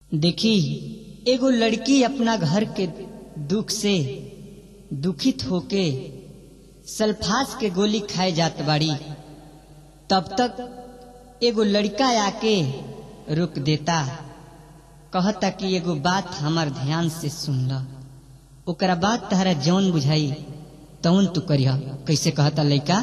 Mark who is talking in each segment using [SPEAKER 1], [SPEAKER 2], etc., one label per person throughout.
[SPEAKER 1] देखी एगो लड़की अपना घर के दुख से दुखित होके सल्फास के गोली खाए जात बाड़ी। तब तक एगो लड़का आके रुक देता, कहता कि एगो बात हमार ध्यान से सुन ल, ओकरा बाद तहरा जौन बुझाई तौन तू करिह। कैसे कहता लड़का?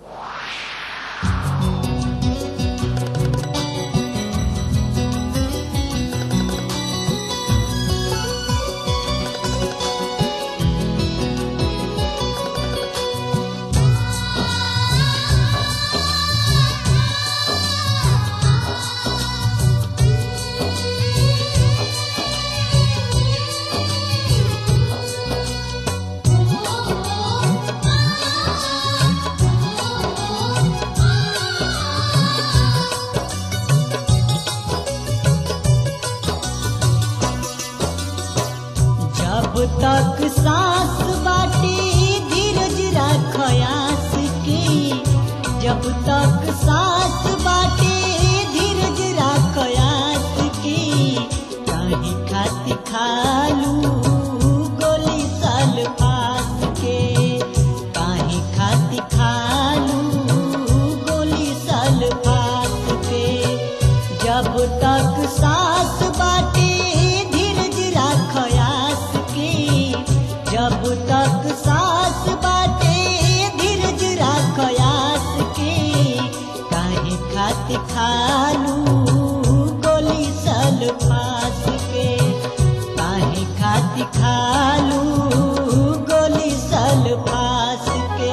[SPEAKER 2] जब तक सांस बाटे धीरज रख आस के, जब तक सांस बाटे धीरज रख आस के, काहे खातिर खालू गोली सल्फास के, काहे खातिर खालू गोली सल्फास के। जब तक सांस बाटे धीरज रख आस के, जब तक सांस बाटे धीरज रख आस के, काहे खातिर खालू गोली सल्फास के, काहे खातिर खालू गोली सल्फास के।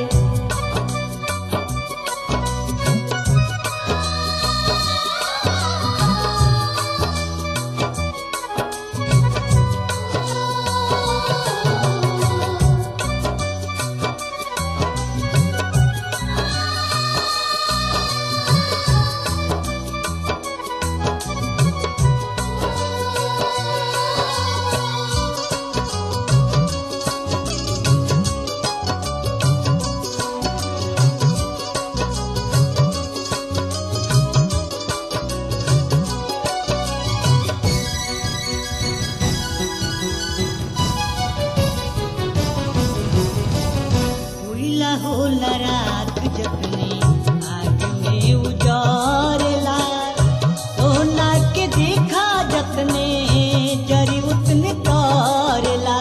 [SPEAKER 2] होला रात जतने आग में उजारेला, सोना के देखा जतने जरी उतने तारेला।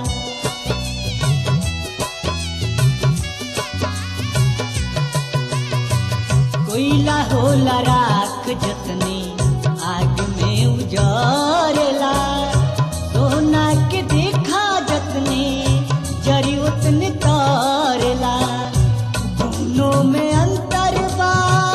[SPEAKER 2] कोयला होला राख जतने आग में उजारेला, सोना के देखा जतने जरी उतने तारेला। दोनों में अंतर बा,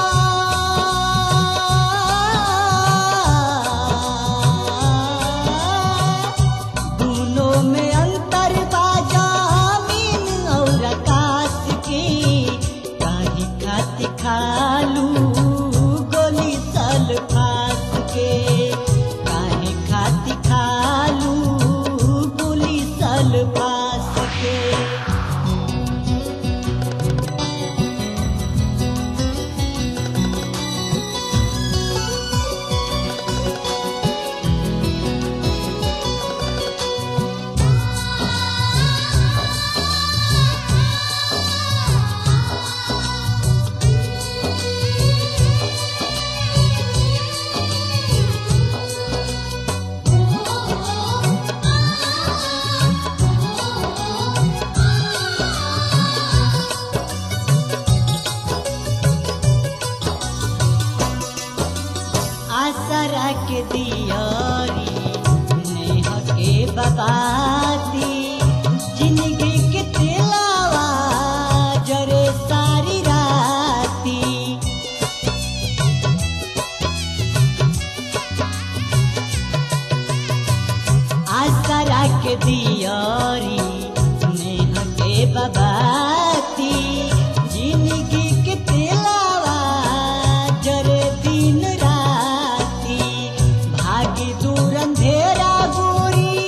[SPEAKER 2] दोनों में अंतर बा जमीन और आकाश के, काहे खातिर खालू गोली सल्फास के, काहे खातिर खालू गोली सल्फास के। आसरा के दियारी नेह के बबाती, जिंदगी के तिलावा जरे सारी राती। आसरा के दियारी नेह के बबाती, जिंदगी के तिलावा जरे दिन राती। भागी दूर अंधेरा गोरी,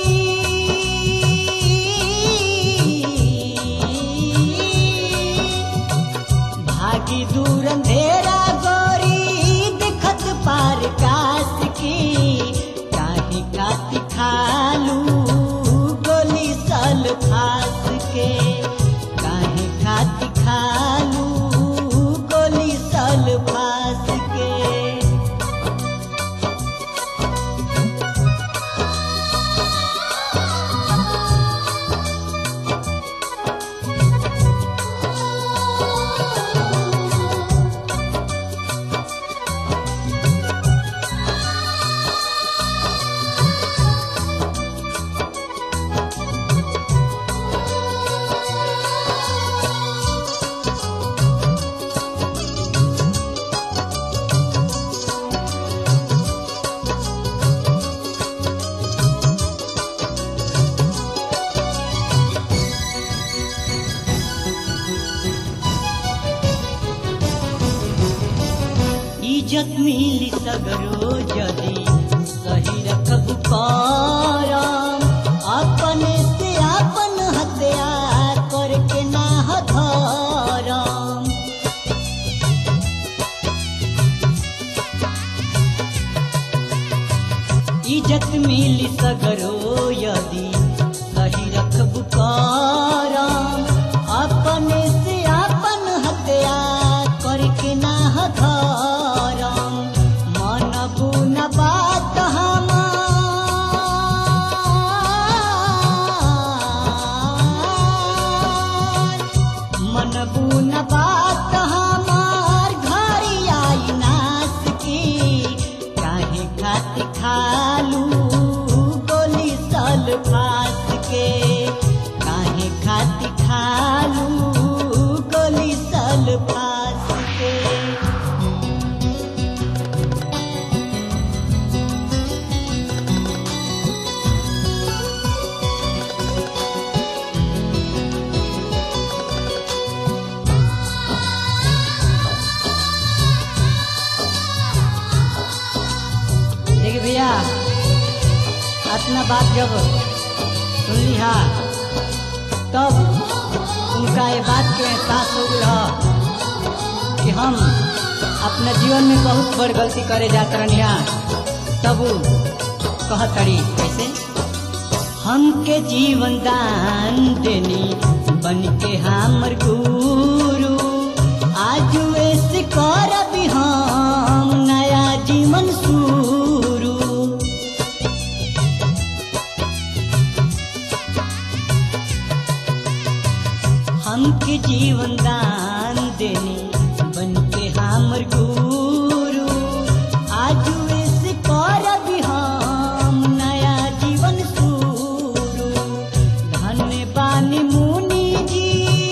[SPEAKER 2] भागी दूर अंधेरा गोरी, दिखत पार काश की, काहे इज्जत मिली सगरो जदी सही रखब करम अपने से अपन हत्या करके ना धरम। इज्जत मिली सगरो यदि सही रखब करम अपने से अपन हत्या करके ना धरम। मनबू न बात मनबू न बात हमार घरी आई नास की काहे खाती खालू गोली सल्फास के काहे खाती खालू गोली सल्फास के।
[SPEAKER 1] देखिए भैया अपना बात जब सुन लिहा तब उनका ये बात के एहसास हो गया कि हम अपने जीवन में बहुत बड़ गलती करे जात रहिया। तब वो कहतड़ी कैसे
[SPEAKER 2] हमके जीवन दान देनी बन के हमर गुरु आज ऐसे करब हम नया जीवन शुरू। हमके जीवन दान देनी बन के हमर गुरु आज ऐसे करब हम नया जीवन शुरू। धन्य बानी मुनि जी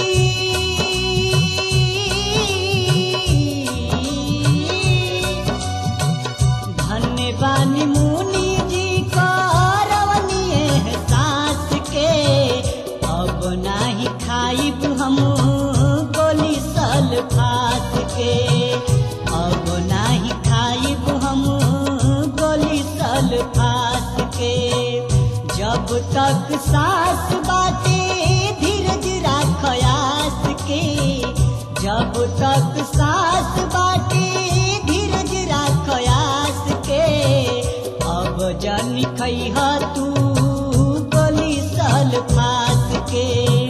[SPEAKER 2] धन्य बानी मुनि जी करवनी एहसास के अब नाही खाइब हम गोली सल्फास के अब नाही खाइब हम गोली सल्फास के। जब तक सांस बाटे धीरज राखयास के जब तक सांस बाटे धीरज राखयास के अब जानी खैहा तू गोली सल्फास के।